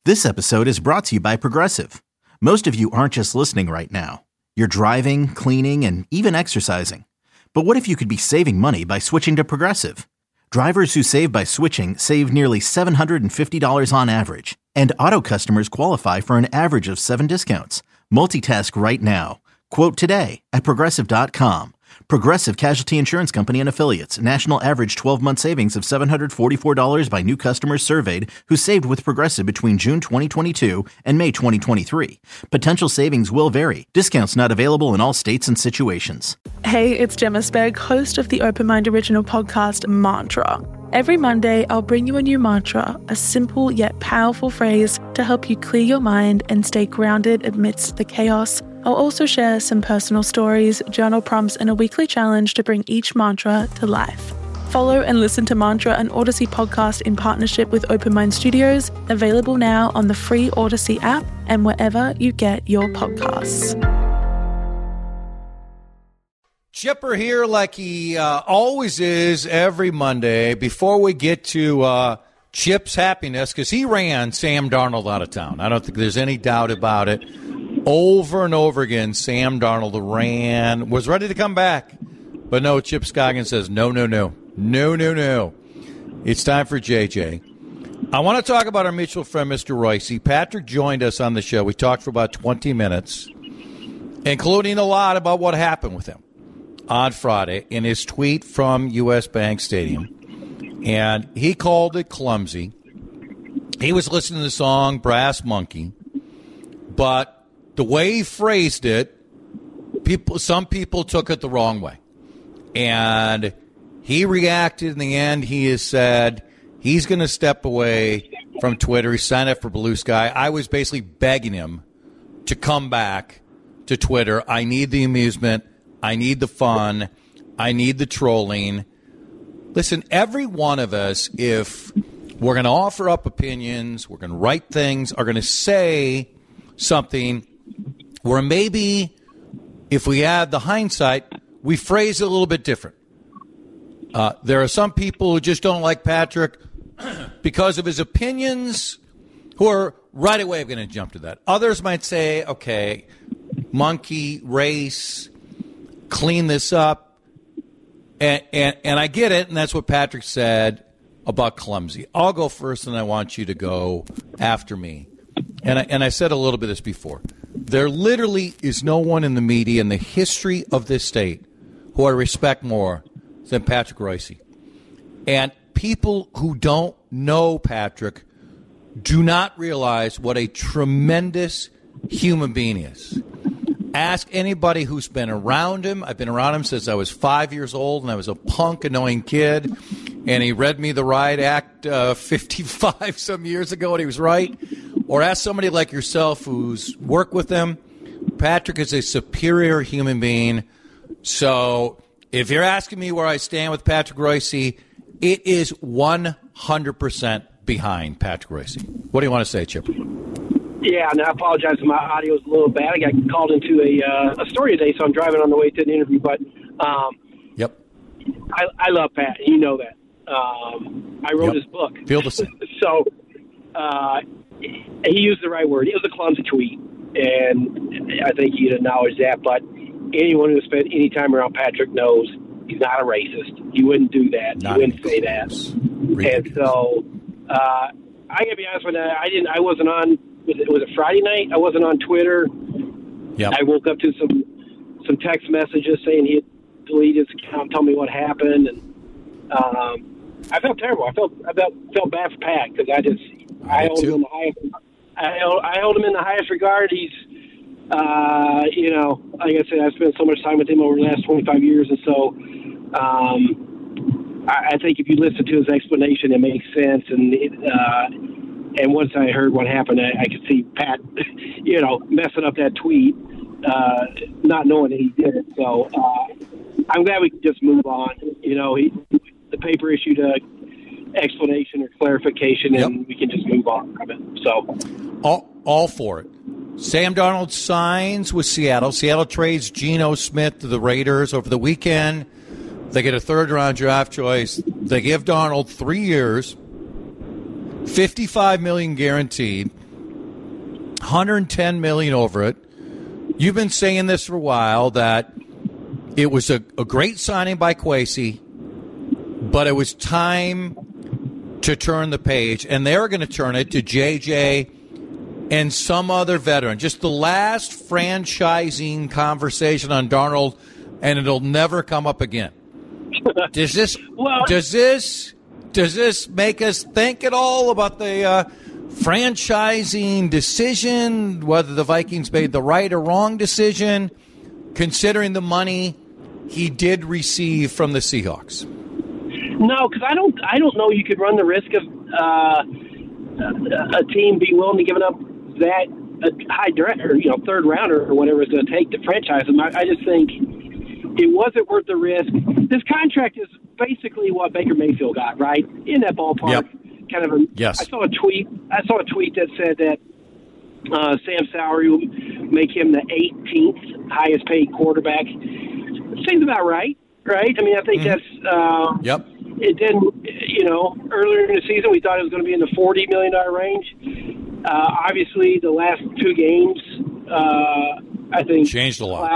This episode is brought to you by Progressive. Most of you aren't just listening right now. You're driving, cleaning, and even exercising. But what if you could be saving money by switching to Progressive? Drivers who save by switching save nearly $750 on average. And auto customers qualify for an average of 7 discounts. Multitask right now. Quote today at Progressive.com. Progressive Casualty Insurance Company and Affiliates. National average 12-month savings of $744 by new customers surveyed who saved with Progressive between June 2022 and May 2023. Potential savings will vary. Discounts not available in all states and situations. Hey, it's Gemma Spegg, host of the Open Mind original podcast, Mantra. Every Monday, I'll bring you a new mantra, a simple yet powerful phrase to help you clear your mind and stay grounded amidst the chaos. I'll also share some personal stories, journal prompts, and a weekly challenge to bring each mantra to life. Follow and listen to Mantra, an Odyssey podcast in partnership with Open Mind Studios, available now on the free Odyssey app and wherever you get your podcasts. Chipper here like he always is every Monday before we get to Chip's happiness, because he ran Sam Darnold out of town. I don't think there's any doubt about it. Over and over again, Sam Darnold was ready to come back. But no, Chip Scoggins says, no. It's time for JJ. I want to talk about our mutual friend, Mr. Royce. Patrick joined us on the show. We talked for about 20 minutes, including a lot about what happened with him on Friday in his tweet from U.S. Bank Stadium. And he called it clumsy. He was listening to the song Brass Monkey, but the way he phrased it, some people took it the wrong way. And he reacted in the end. He has said he's going to step away from Twitter. He signed up for Blue Sky. I was basically begging him to come back to Twitter. I need the amusement. I need the fun. I need the trolling. Listen, every one of us, if we're going to offer up opinions, we're going to write things, are going to say something where maybe if we have the hindsight, we phrase it a little bit different. There are some people who just don't like Patrick because of his opinions who are right away going to jump to that. Others might say, okay, monkey, race, clean this up. And I get it, and that's what Patrick said about clumsy. I'll go first, and I want you to go after me. And I said a little bit of this before. There literally is no one in the media in the history of this state who I respect more than Patrick Royce. And people who don't know Patrick do not realize what a tremendous human being is. Ask anybody who's been around him. I've been around him since I was 5 years old, and I was a punk, annoying kid. And he read me the Riot Act 55 some years ago, and he was right. Or ask somebody like yourself who's worked with him. Patrick is a superior human being. So if you're asking me where I stand with Patrick Royce, it is 100% behind Patrick Royce. What do you want to say, Chip? Yeah, and I apologize if my audio is a little bad. I got called into a story today, so I'm driving on the way to an interview. But yep, I love Pat. You know that. I wrote his book. Feel the same. So he used the right word. It was a clumsy tweet, and I think he'd acknowledge that. But anyone who spent any time around Patrick knows he's not a racist. He wouldn't do that. He wouldn't say that. Ridiculous. And so I gotta be honest with you. I wasn't on. Was it Friday night? I wasn't on Twitter. Yep. I woke up to some text messages saying he had deleted his account, told me what happened, and I felt terrible. I felt bad for Pat because I hold him in the highest. I hold him in the highest regard. He's, like I said, I've spent so much time with him over the last 25 years, and so I think if you listen to his explanation, it makes sense. And once I heard what happened, I could see Pat, messing up that tweet, not knowing that he did it. So I'm glad we could just move on. The paper issued a explanation or clarification, and we can just move on from it. So all for it. Sam Darnold signs with Seattle. Seattle trades Geno Smith to the Raiders over the weekend. They get a third-round draft choice. They give Darnold 3 years, $55 million guaranteed. $110 million over it. You've been saying this for a while, that it was a great signing by Kwesi, but it was time to turn the page, and they're going to turn it to JJ and some other veteran. Just the last franchising conversation on Darnold, and it'll never come up again. Does this make us think at all about the franchising decision, whether the Vikings made the right or wrong decision, considering the money he did receive from the Seahawks? No, because I don't know you could run the risk of a team being willing to give up that high third rounder or whatever it's going to take to franchise them. I just think it wasn't worth the risk. This contract is basically what Baker Mayfield got, right? In that ballpark. Yep. Kind of yes. I saw a tweet that said that Sam's salary will make him the 18th highest paid quarterback. Seems about right? I mean, I think that's yep. It didn't, earlier in the season we thought it was going to be in the $40 million range. Obviously, the last two games, I think, changed a lot.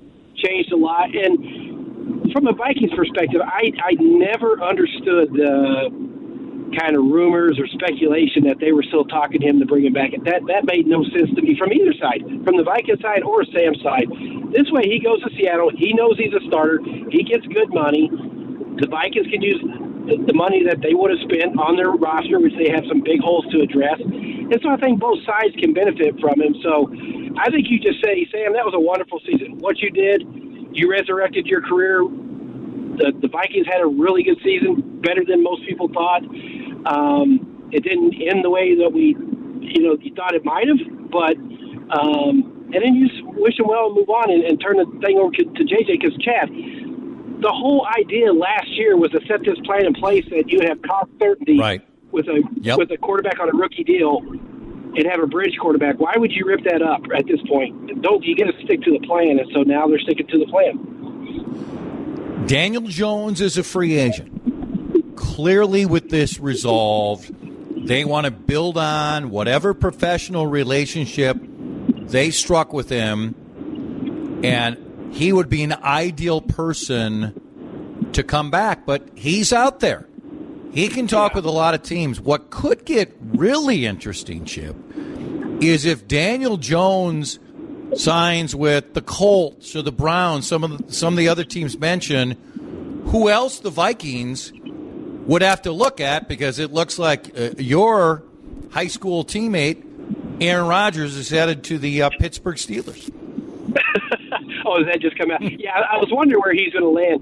And from a Vikings perspective, I never understood the kind of rumors or speculation that they were still talking to him to bring him back. That made no sense to me from either side, from the Vikings side or Sam's side. This way, he goes to Seattle. He knows he's a starter. He gets good money. The Vikings can use the money that they would have spent on their roster, which they have some big holes to address. And so I think both sides can benefit from him. So I think you just say, Sam, that was a wonderful season. What you did, you resurrected your career. The Vikings had a really good season, better than most people thought. It didn't end the way that you thought it might have, but and then you just wish him well and move on and turn the thing over to JJ, because Chad, the whole idea last year was to set this plan in place that you would have cost certainty with a quarterback on a rookie deal and have a bridge quarterback. Why would you rip that up at this point? You got to stick to the plan, and so now they're sticking to the plan. Daniel Jones is a free agent. Clearly, with this resolved, they want to build on whatever professional relationship they struck with him, and he would be an ideal person to come back, but he's out there. He can talk with a lot of teams. What could get really interesting, Chip, is if Daniel Jones signs with the Colts or the Browns, some of the other teams mentioned, who else the Vikings would have to look at, because it looks like your high school teammate, Aaron Rodgers, is headed to the Pittsburgh Steelers. Oh, did that just come out? Yeah, I was wondering where he's going to land.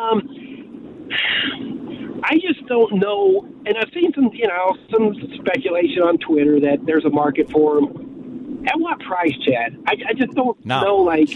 I just don't know, and I've seen some speculation on Twitter that there's a market for him. At what price, Chad? I just don't know. Like,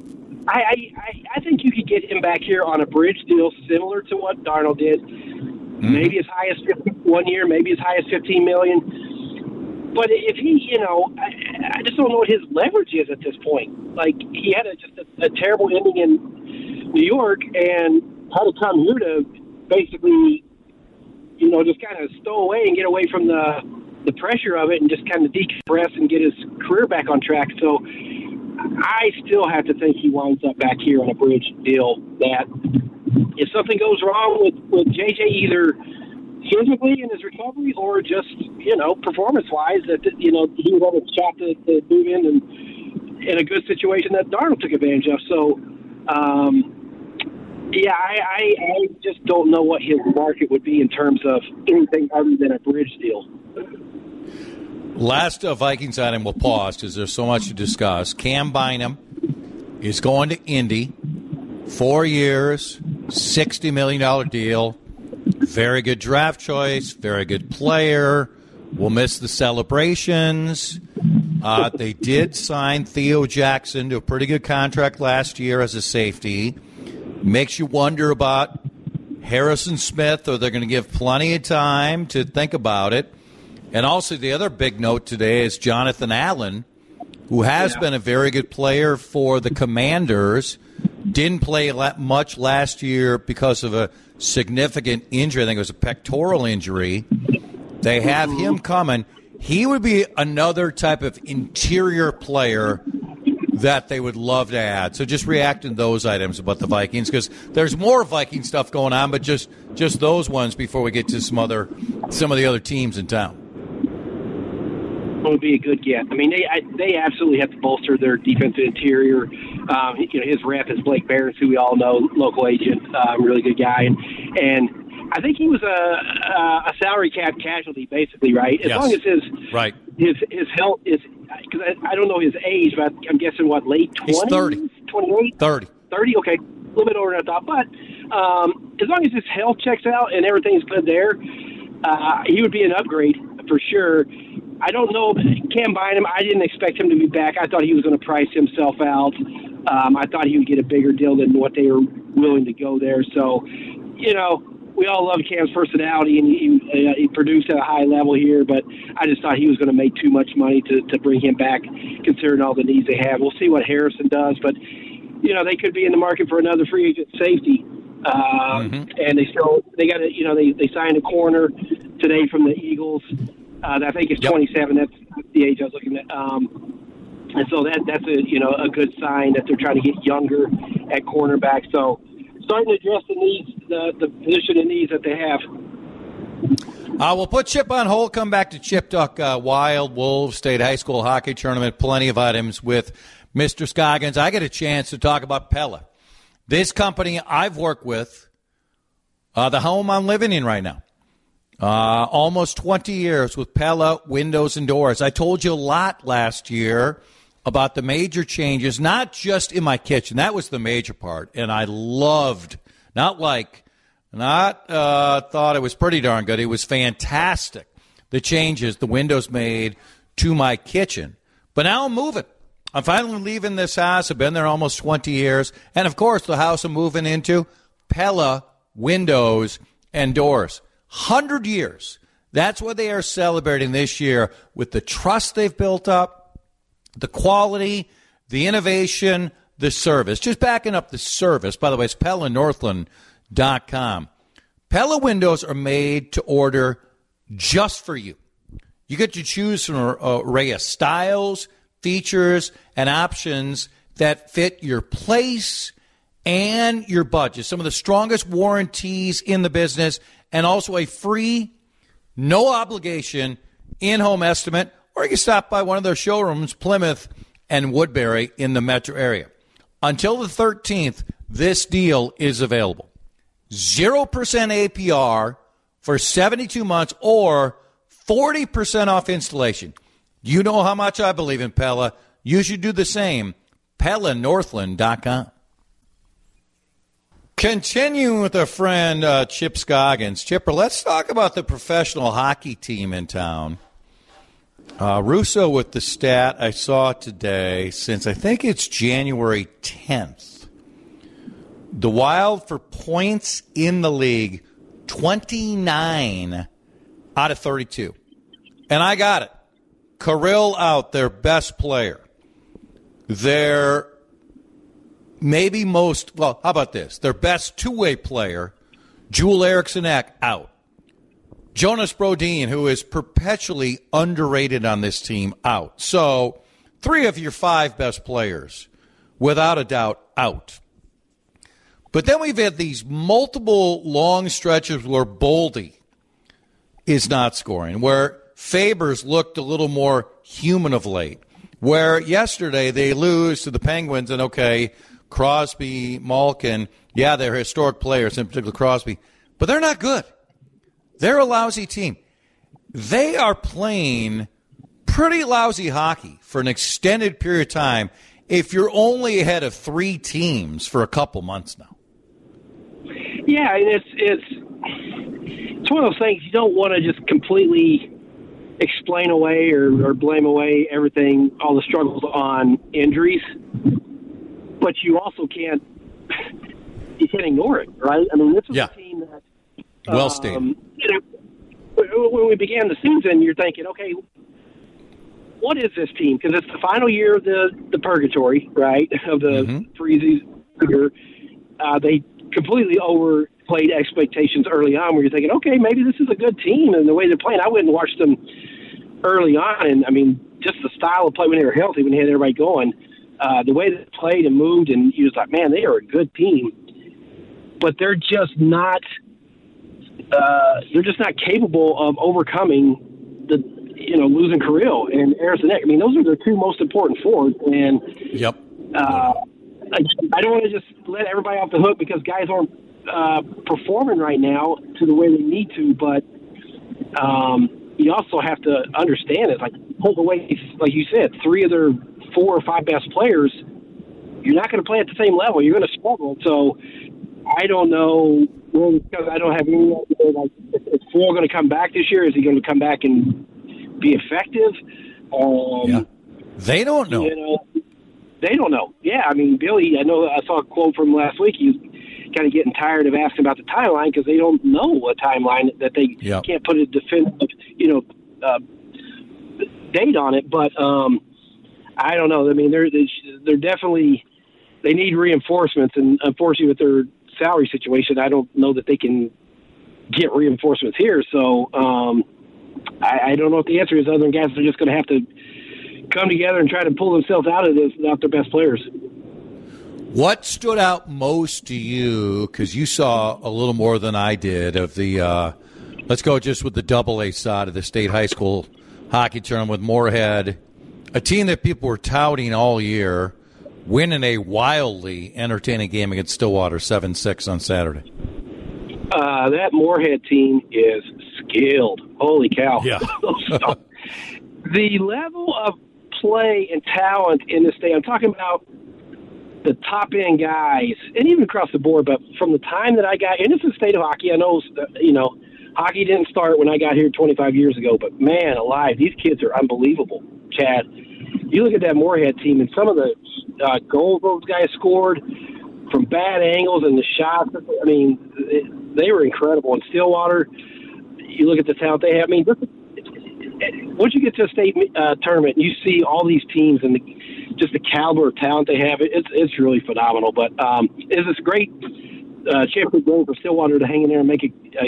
I think you could get him back here on a bridge deal similar to what Darnold did. Mm-hmm. Maybe as high as 1 year, maybe as high as $15 million. But if he, I just don't know what his leverage is at this point. Like, he had just a terrible ending in New York and had to come here to basically, just kind of stow away and get away from the pressure of it and just kind of decompress and get his career back on track. So I still have to think he winds up back here on a bridge deal, that if something goes wrong with JJ, either physically in his recovery or just, performance-wise, that, he would have a shot to move in a good situation that Darnold took advantage of. So, I just don't know what his market would be in terms of anything other than a bridge deal. Last Vikings item we'll pause because there's so much to discuss. Cam Bynum is going to Indy. 4 years, $60 million deal. Very good draft choice, very good player. We'll miss the celebrations. They did sign Theo Jackson to a pretty good contract last year as a safety. Makes you wonder about Harrison Smith, or they're going to give plenty of time to think about it. And also the other big note today is Jonathan Allen, who has been a very good player for the Commanders. Didn't play much last year because of a significant injury. I think it was a pectoral injury. They have him coming. he would be another type of interior player that they would love to add. So just react to those items about the Vikings, because there's more Viking stuff going on, but just those ones before we get to some of the other teams in town. Would be a good get. I mean, they absolutely have to bolster their defensive interior. His rep is Blake Barris, who we all know, local agent, really good guy, and I think he was a salary cap casualty, basically, right? As long as his health is, because I don't know his age, but I'm guessing late 20s? He's 30. 28? 30. 30, okay. A little bit older than I thought. But as long as his health checks out and everything's good there, he would be an upgrade for sure. I don't know. Cam Bynum, I didn't expect him to be back. I thought he was going to price himself out. I thought he would get a bigger deal than what they were willing to go there. So, we all love Cam's personality, and he produced at a high level here, but I just thought he was going to make too much money to bring him back, considering all the needs they have. We'll see what Harrison does, but, they could be in the market for another free agent safety. And they got they signed a corner today from the Eagles. I think it's 27. That's the age I was looking at. And so that's a good sign that they're trying to get younger at cornerback. So starting to address the needs, the position and needs that they have. We'll put Chip on hold, come back to Chip Talk Wild Wolves State High School Hockey Tournament. Plenty of items with Mr. Scoggins. I get a chance to talk about Pella. This company I've worked with, the home I'm living in right now. Almost 20 years with Pella Windows and Doors. I told you a lot last year about the major changes, not just in my kitchen. That was the major part. And I loved, thought it was pretty darn good. It was fantastic, the changes the Windows made to my kitchen. But now I'm moving. I'm finally leaving this house. I've been there almost 20 years. And, of course, the house I'm moving into, Pella Windows and Doors. 100 years. That's what they are celebrating this year with the trust they've built up, the quality, the innovation, the service. Just backing up the service. By the way, it's PellaNorthland.com. Pella windows are made to order just for you. You get to choose from an array of styles, features, and options that fit your place and your budget. Some of the strongest warranties in the business, and also a free, no obligation, in-home estimate, or you can stop by one of their showrooms, Plymouth and Woodbury in the metro area. Until the 13th, this deal is available. 0% APR for 72 months or 40% off installation. You know how much I believe in Pella. You should do the same. PellaNorthland.com. Continuing with our friend Chip Scoggins. Chipper, let's talk about the professional hockey team in town. Russo with the stat I saw today, since I think it's January 10th. The Wild for points in the league, 29 out of 32. And I got it. Kirill out, their best player. Their how about this? Their best two-way player, Joel Eriksson Ek, out. Jonas Brodin, who is perpetually underrated on this team, out. So 3 of your 5 best players, without a doubt, out. But then we've had these multiple long stretches where Boldy is not scoring, where Faber's looked a little more human of late, where yesterday they lose to the Penguins, and okay, Crosby, Malkin, yeah, they're historic players, in particular Crosby, but they're not good. They're a lousy team. They are playing pretty lousy hockey for an extended period of time if you're only ahead of 3 teams for a couple months now. Yeah, and it's one of those things you don't want to just completely explain away or blame away everything, all the struggles on injuries. But you also can't ignore it, right? I mean, this is a team that well stated. When we began the season, you're thinking, okay, what is this team? Because it's the final year of the purgatory, right, of the Freezies. They completely overplayed expectations early on where you're thinking, okay, maybe this is a good team. And the way they're playing, I went and watched them early on, and I mean, just the style of play when they were healthy, when they had everybody going, the way they played and moved, and you was like, man, they are a good team. But they're just not capable of overcoming the losing Carrillo and Harrison Eck. I mean, those are their two most important forwards, and yep. I don't want to just let everybody off the hook because guys aren't performing right now to the way they need to, but you also have to understand it. Like, pull away, like you said, 3 of their 4 or 5 best players, you're not going to play at the same level. You're going to struggle. So I don't know, because I don't have any idea. Like, is Phil going to come back this year? Is he going to come back and be effective? Yeah. They don't know. They don't know. Yeah, I mean, Billy, I know I saw a quote from last week. He's kind of getting tired of asking about the timeline because they don't know a timeline that they can't put a definitive, date on it. But I don't know. I mean, they're definitely – they need reinforcements, and unfortunately with their salary situation, I don't know that they can get reinforcements here. So I don't know what the answer is other than guys are just going to have to come together and try to pull themselves out of this without their best players. What stood out most to you, because you saw a little more than I did, of the let's go just with the AA side of the state high school hockey tournament with Moorhead, a team that people were touting all year, winning a wildly entertaining game against Stillwater 7-6 on Saturday? That Moorhead team is skilled. Holy cow. Yeah. The level of play and talent in this state, I'm talking about the top-end guys, and even across the board, but from the time that I got – and this is the state of hockey. I know, hockey didn't start when I got here 25 years ago, but, man, alive, these kids are unbelievable, Chad. You look at that Moorhead team, and some of the goals those guys scored from bad angles and the shots, I mean, they were incredible. In Stillwater, you look at the talent they have. I mean, once you get to a state tournament, you see all these teams and just the caliber of talent they have. It's really phenomenal. But it's this great championship game for Stillwater to hang in there and make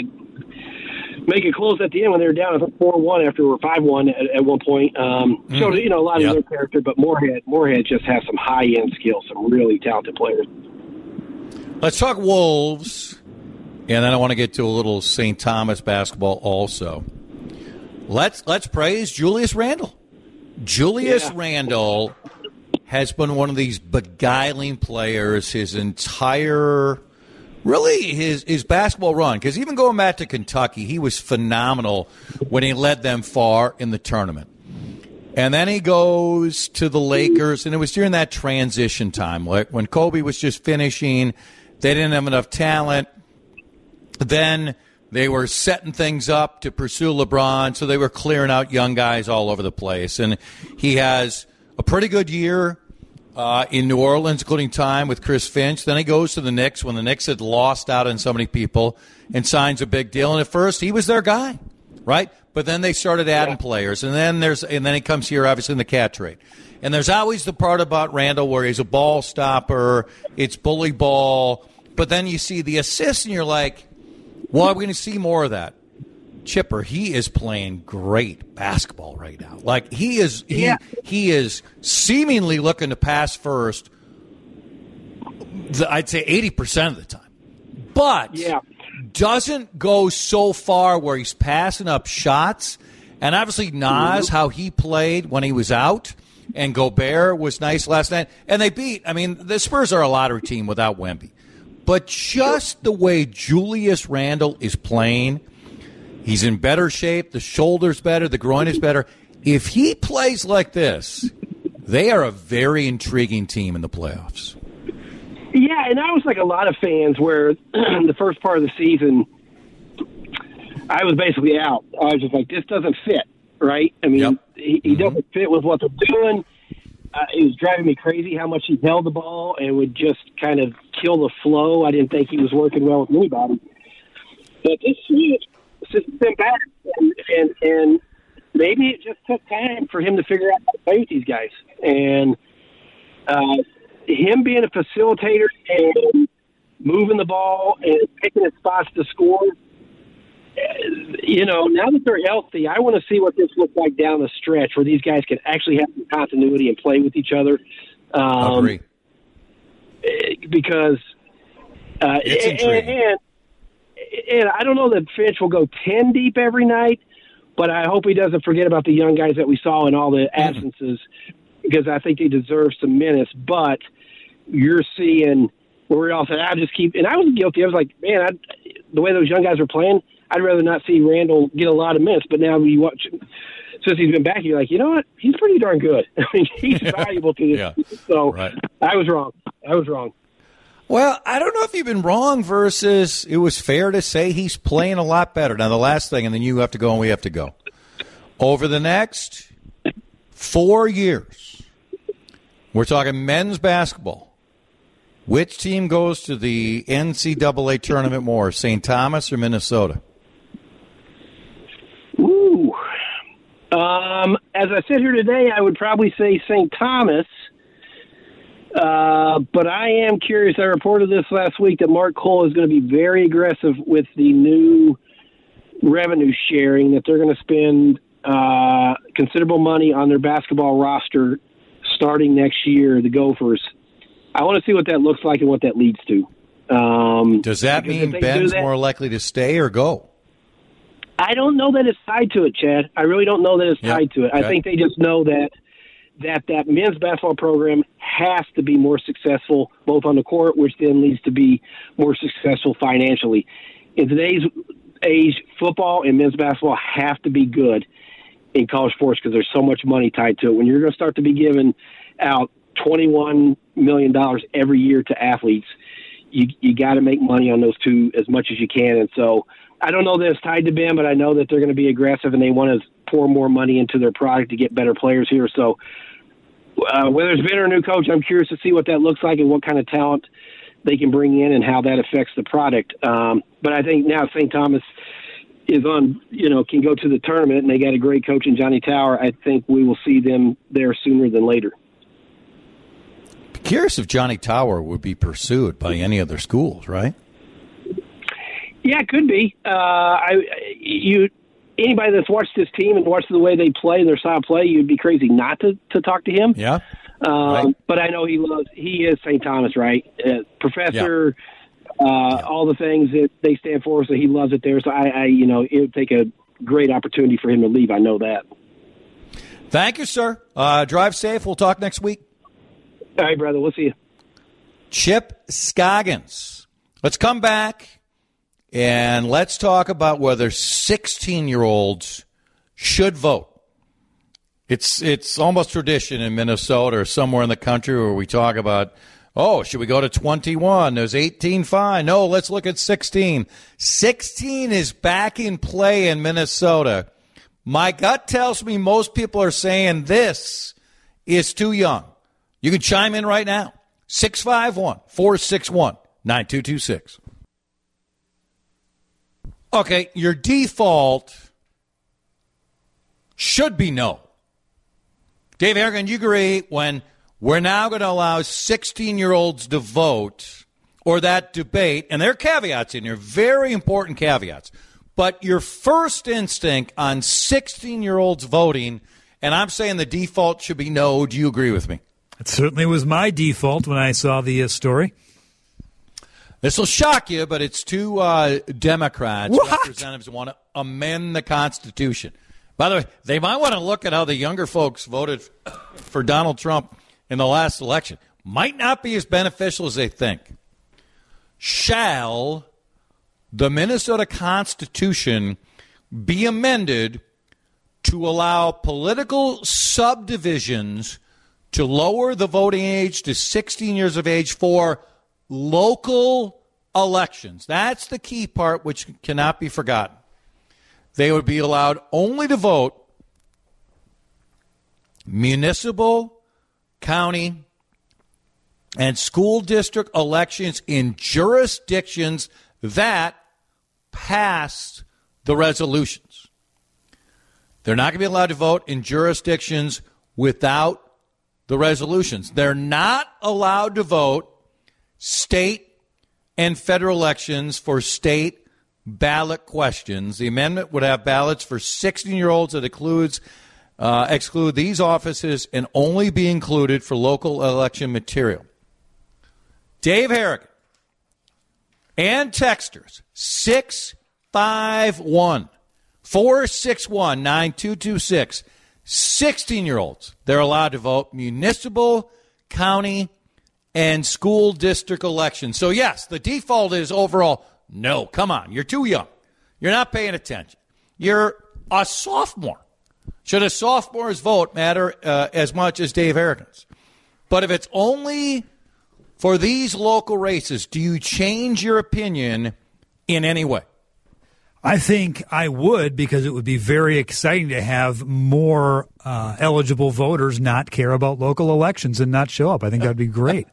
it close at the end when they were down 4-1 after we were 5-1 at one point. So a lot of their character, but Moorhead just has some high end skills, some really talented players. Let's talk Wolves, and then I want to get to a little St. Thomas basketball also. Let's praise Julius Randle. Julius Randle has been one of these beguiling players his entire, really his basketball run. Because even going back to Kentucky, he was phenomenal when he led them far in the tournament. And then he goes to the Lakers, and it was during that transition time, like when Kobe was just finishing. They didn't have enough talent. Then they were setting things up to pursue LeBron, so they were clearing out young guys all over the place. And he has a pretty good year in New Orleans, including time with Chris Finch. Then he goes to the Knicks when the Knicks had lost out on so many people and signs a big deal. And at first, he was their guy, right? But then they started adding players. And then he comes here, obviously, in the cat trade. And there's always the part about Randle where he's a ball stopper. It's bully ball. But then you see the assists, and you're like, well, we're going to see more of that. Chipper, he is playing great basketball right now. Like, he is seemingly looking to pass first, I'd say 80% of the time. But doesn't go so far where he's passing up shots. And obviously Naz, how he played when he was out, and Gobert was nice last night. And they beat, the Spurs are a lottery team without Wemby. But just the way Julius Randle is playing, he's in better shape, the shoulder's better, the groin is better. If he plays like this, they are a very intriguing team in the playoffs. Yeah, and I was like a lot of fans where the first part of the season, I was basically out. I was just like, this doesn't fit, right? He doesn't fit with what they're doing. It was driving me crazy how much he held the ball and would just kind of kill the flow. I didn't think he was working well with anybody. But this year, it's just been better. And maybe it just took time for him to figure out how to play with these guys. And him being a facilitator and moving the ball and picking his spots to score, now that they're healthy, I want to see what this looks like down the stretch where these guys can actually have some continuity and play with each other. Agree. Because it's intriguing. And I don't know that Finch will go 10 deep every night, but I hope he doesn't forget about the young guys that we saw in all the absences, because I think they deserve some minutes. But you're seeing where we all said, and I was guilty. I was like, man, the way those young guys are playing, I'd rather not see Randall get a lot of minutes. But now you watch, since he's been back, you're like, you know what? He's pretty darn good. I mean, he's valuable to this team. So right. I was wrong. Well, I don't know if you've been wrong versus it was fair to say he's playing a lot better. Now, the last thing, and then you have to go and we have to go. Over the next 4 years, we're talking men's basketball. Which team goes to the NCAA tournament more, St. Thomas or Minnesota? Ooh. As I sit here today, I would probably say St. Thomas. But I am curious. I reported this last week that Mark Cole is going to be very aggressive with the new revenue sharing, that they're going to spend considerable money on their basketball roster starting next year, the Gophers. I want to see what that looks like and what that leads to. Does that mean Ben's more likely to stay or go? I don't know that it's tied to it, Chad. I really don't know that it's tied to it. Okay. I think they just know that men's basketball program has to be more successful, both on the court, which then leads to be more successful financially. In today's age, football and men's basketball have to be good in college sports because there's so much money tied to it. When you're going to start to be giving out $21 million every year to athletes, you got to make money on those two as much as you can. And so I don't know that it's tied to Ben, but I know that they're going to be aggressive and they want to pour more money into their product to get better players here. So whether it's Ben or a new coach, I'm curious to see what that looks like and what kind of talent they can bring in and how that affects the product. But I think now St. Thomas is on, can go to the tournament, and they got a great coach in Johnny Tower. I think we will see them there sooner than later. Curious if Johnny Tower would be pursued by any other schools, right? Yeah, it could be. Anybody that's watched this team and watched the way they play and their style of play, you'd be crazy not to talk to him. Yeah. Right. But I know he is St. Thomas, right? Professor, all the things that they stand for, so he loves it there. So it would take a great opportunity for him to leave. I know that. Thank you, sir. Drive safe. We'll talk next week. All right, brother. We'll see you. Chip Scoggins. Let's come back and let's talk about whether 16-year-olds should vote. It's almost tradition in Minnesota or somewhere in the country where we talk about, should we go to 21? There's 18 fine. No, let's look at 16. 16 is back in play in Minnesota. My gut tells me most people are saying this is too young. You can chime in right now. 651-461-9226. Okay, your default should be no. Dave Harrigan, you agree when we're now going to allow 16-year-olds to vote or that debate, and there are caveats in here, very important caveats, but your first instinct on 16-year-olds voting, and I'm saying the default should be no. Do you agree with me? It certainly was my default when I saw the story. This will shock you, but it's two Democrats, representatives want to amend the Constitution. By the way, they might want to look at how the younger folks voted for Donald Trump in the last election. Might not be as beneficial as they think. Shall the Minnesota Constitution be amended to allow political subdivisions to lower the voting age to 16 years of age for local elections? That's the key part, which cannot be forgotten. They would be allowed only to vote municipal, county, and school district elections in jurisdictions that passed the resolutions. They're not going to be allowed to vote in jurisdictions without the resolutions. They're not allowed to vote state and federal elections for state ballot questions. The amendment would have ballots for 16-year-olds that exclude these offices and only be included for local election material. Dave Harrigan and texters 651-461-9226. 16-year-olds, they're allowed to vote municipal, county, and school district elections. So, yes, the default is overall, no, come on, you're too young. You're not paying attention. You're a sophomore. Should a sophomore's vote matter as much as Dave Harrigan's? But if it's only for these local races, do you change your opinion in any way? I think I would, because it would be very exciting to have more eligible voters not care about local elections and not show up. I think that would be great.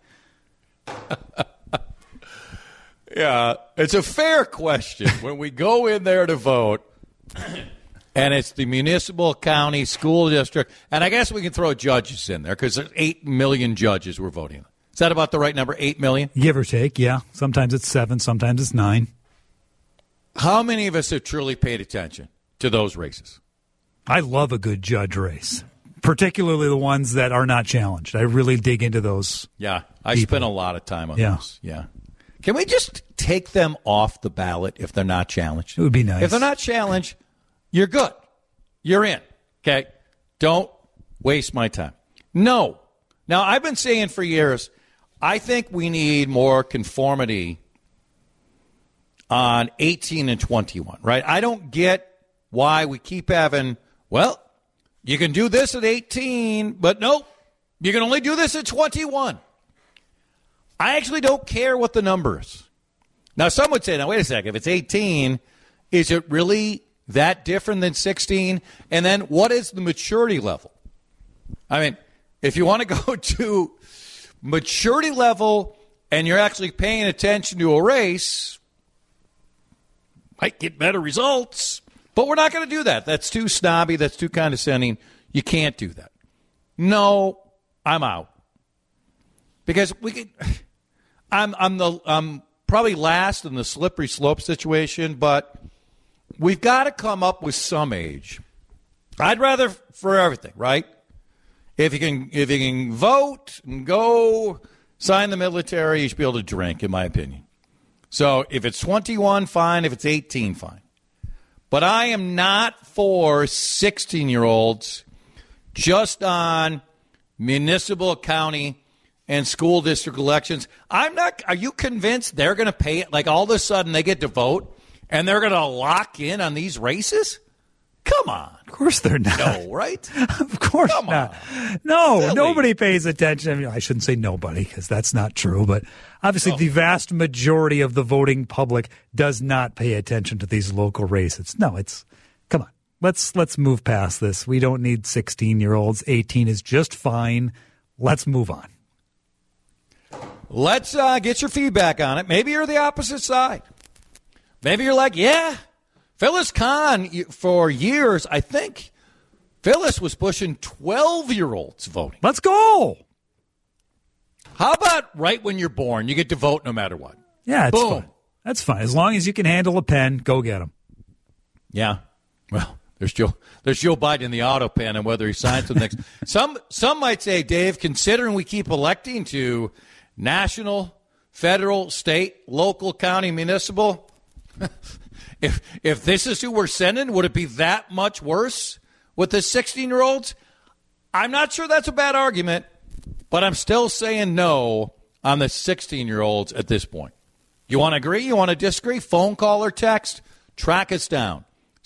Yeah, it's a fair question. When we go in there to vote, and it's the municipal, county, school district, and I guess we can throw judges in there because there's 8 million judges we're voting on. Is that about the right number, 8 million? Give or take, yeah. Sometimes it's 7, sometimes it's 9. How many of us have truly paid attention to those races? I love a good judge race, particularly the ones that are not challenged. I really dig into those. Yeah, I people. spend a lot of time on those. Yeah. Can we just take them off the ballot if they're not challenged? It would be nice. If they're not challenged, you're good. You're in. Okay? Don't waste my time. No. Now, I've been saying for years, I think we need more conformity on 18 and 21, right? I don't get why we keep having, well, you can do this at 18, but nope, you can only do this at 21. I actually don't care what the number is. Now, some would say, now, wait a second, if it's 18, is it really that different than 16? And then what is the maturity level? I mean, if you want to go to maturity level and you're actually paying attention to a race, might get better results, but we're not going to do that. That's too snobby. That's too condescending. You can't do that. No, I'm out because we could. I'm probably last in the slippery slope situation, but we've got to come up with some age. I'd rather for everything, right? If you can vote and go sign the military, you should be able to drink, in my opinion. So if it's 21, fine. If it's 18, fine. But I am not for 16-year-olds just on municipal, county, and school district elections. I'm not. Are you convinced they're going to pay it? Like all of a sudden they get to vote and they're going to lock in on these races? Come on. Of course they're not. No, right? Of course not. No, silly. Nobody pays attention. I mean, I shouldn't say nobody because that's not true, but obviously the vast majority of the voting public does not pay attention to these local races. No, come on. Let's move past this. We don't need 16-year-olds. 18 is just fine. Let's move on. Let's get your feedback on it. Maybe you're the opposite side. Maybe you're like, yeah, Phyllis Kahn, for years, I think Phyllis was pushing 12-year-olds voting. Let's go. How about right when you're born, you get to vote no matter what? Yeah, it's Boom. fine. That's fine. As long as you can handle a pen, go get them. Yeah. Well, there's Joe Biden in the auto pen and whether he signs to the next. Some might say, Dave, considering we keep electing to national, federal, state, local, county, municipal, if this is who we're sending, would it be that much worse with the 16-year-olds? I'm not sure that's a bad argument, but I'm still saying no on the 16-year-olds at this point. You want to agree? You want to disagree? Phone call or text? Track us down.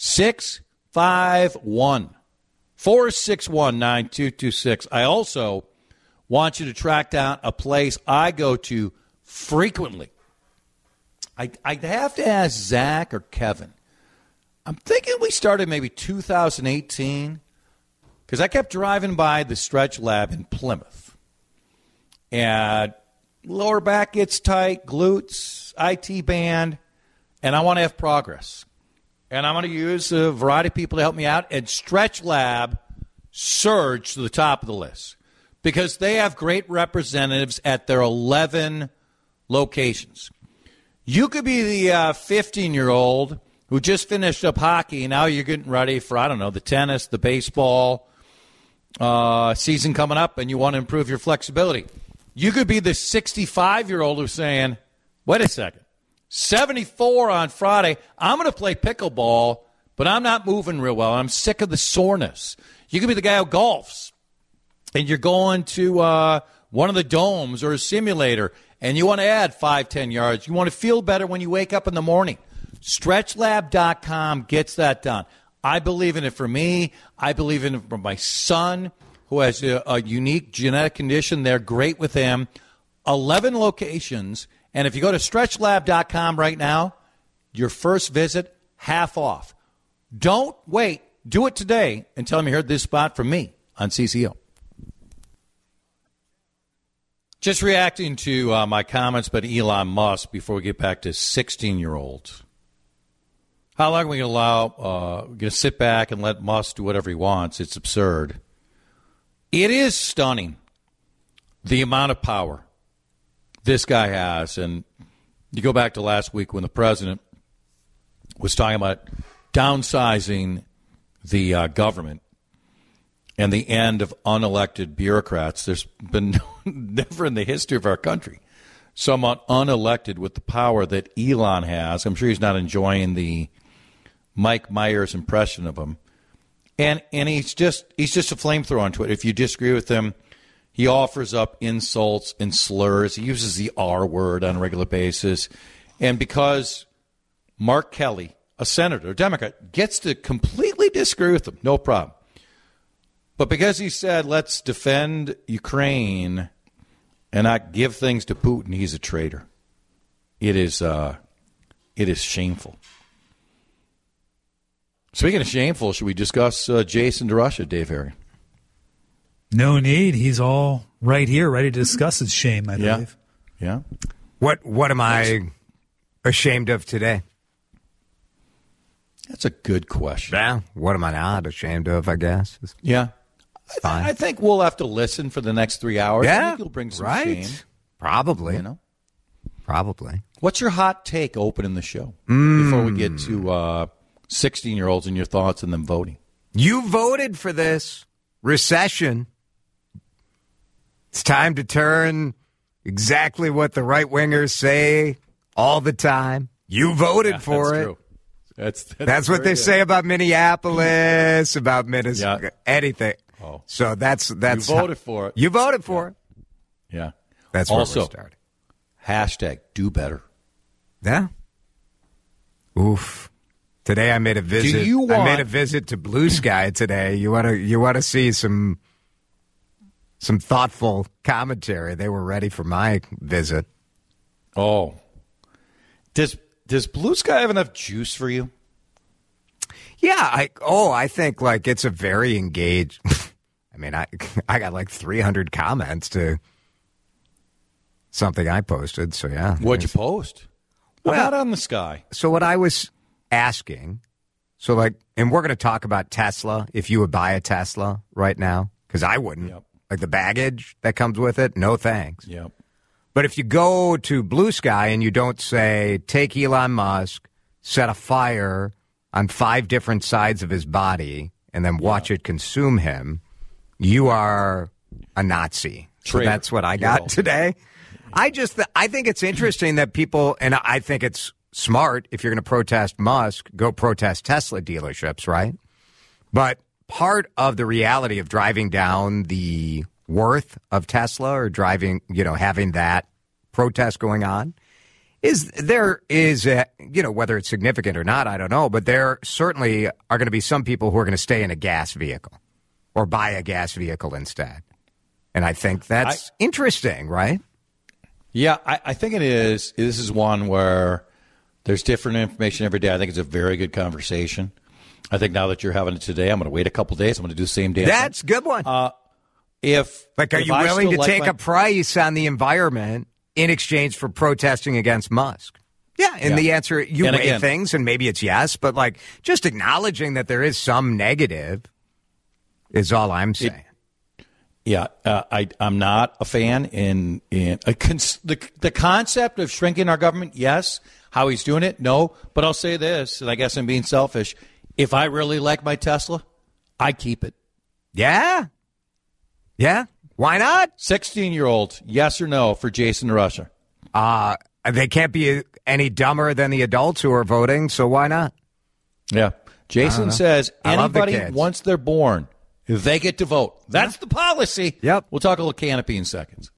651-461-9226. I also want you to track down a place I go to frequently. I'd have to ask Zach or Kevin. I'm thinking we started maybe 2018 because I kept driving by the Stretch Lab in Plymouth. And lower back gets tight, glutes, IT band, and I want to have progress. And I'm going to use a variety of people to help me out. And Stretch Lab surged to the top of the list because they have great representatives at their 11 locations. You could be the 15-year-old who just finished up hockey. Now you're getting ready for, I don't know, the tennis, the baseball season coming up, and you want to improve your flexibility. You could be the 65-year-old who's saying, wait a second, 74 on Friday, I'm going to play pickleball, but I'm not moving real well. I'm sick of the soreness. You could be the guy who golfs, and you're going to one of the domes or a simulator, and you want to add 5-10 yards. You want to feel better when you wake up in the morning. StretchLab.com gets that done. I believe in it for me. I believe in it for my son, who has a unique genetic condition. They're great with him. 11 locations. And if you go to StretchLab.com right now, your first visit, half off. Don't wait. Do it today and tell them you heard this spot from me on CCO. Just reacting to my comments about Elon Musk before we get back to 16-year-olds. How long are we going to sit back and let Musk do whatever he wants? It's absurd. It is stunning, the amount of power this guy has. And you go back to last week when the president was talking about downsizing the government and the end of unelected bureaucrats. There's been never in the history of our country someone unelected with the power that Elon has. I'm sure he's not enjoying the Mike Myers impression of him. And he's just a flamethrower on Twitter. If you disagree with him, he offers up insults and slurs. He uses the R word on a regular basis. And because Mark Kelly, a senator, a Democrat, gets to completely disagree with him, no problem. But because he said, let's defend Ukraine and not give things to Putin, he's a traitor. It is shameful. Speaking of shameful, should we discuss Jason DeRusha, Dave Harry? No need. He's all right here, ready to discuss his shame, I believe. Yeah. What am I ashamed of today? That's a good question. Yeah. What am I not ashamed of, I guess? Yeah. Fine. I think we'll have to listen for the next 3 hours. Yeah. I think it'll bring some shame. Probably. You know? Probably. What's your hot take opening the show before we get to 16-year-olds and your thoughts and them voting? You voted for this recession. It's time to turn exactly what the right-wingers say all the time. You voted for it. True. That's what they say about Minneapolis, about Minnesota, anything. Oh. So that's you voted for it. You voted for it. Yeah. That's where also, we're starting. Hashtag do better. Yeah. Oof. Today I made a visit. I made a visit to Blue Sky today. You want to see some thoughtful commentary. They were ready for my visit. Oh. Does Blue Sky have enough juice for you? Yeah, I think like it's a very engaged. I mean, I got like 300 comments to something I posted. So yeah. What'd you post? Well, not on the Sky. So what I was asking, so like, and we're going to talk about Tesla. If you would buy a Tesla right now, because I wouldn't. Yep. Like the baggage that comes with it, no thanks. Yep. But if you go to Blue Sky and you don't say, take Elon Musk, set a fire on 5 different sides of his body, and then watch it consume him, you are a Nazi. Traitor. So that's what I got today. I think it's interesting that people, and I think it's smart, if you're going to protest Musk, go protest Tesla dealerships, right? But part of the reality of driving down the worth of Tesla or driving, having that protest going on is there is, whether it's significant or not, I don't know, but there certainly are going to be some people who are going to stay in a gas vehicle or buy a gas vehicle instead. And I think that's interesting, right? Yeah, I think it is. This is one where there's different information every day. I think it's a very good conversation. I think now that you're having it today, I'm going to wait a couple days. I'm going to do the same day. That's a good one. Are you willing to take a price on the environment in exchange for protesting against Musk? Yeah, and the answer, you weigh things, and maybe it's yes, but like just acknowledging that there is some negative is all I'm saying. Yeah, I'm not a fan in the concept of shrinking our government. Yes, how he's doing it, no. But I'll say this, and I guess I'm being selfish. If I really like my Tesla, I keep it. Yeah. Why not? 16-year-olds, yes or no for Jason DeRusha? They can't be any dumber than the adults who are voting, so why not? Yeah. Jason says anybody, kids. once they're born, they get to vote. That's the policy. Yep. We'll talk a little canopy in seconds.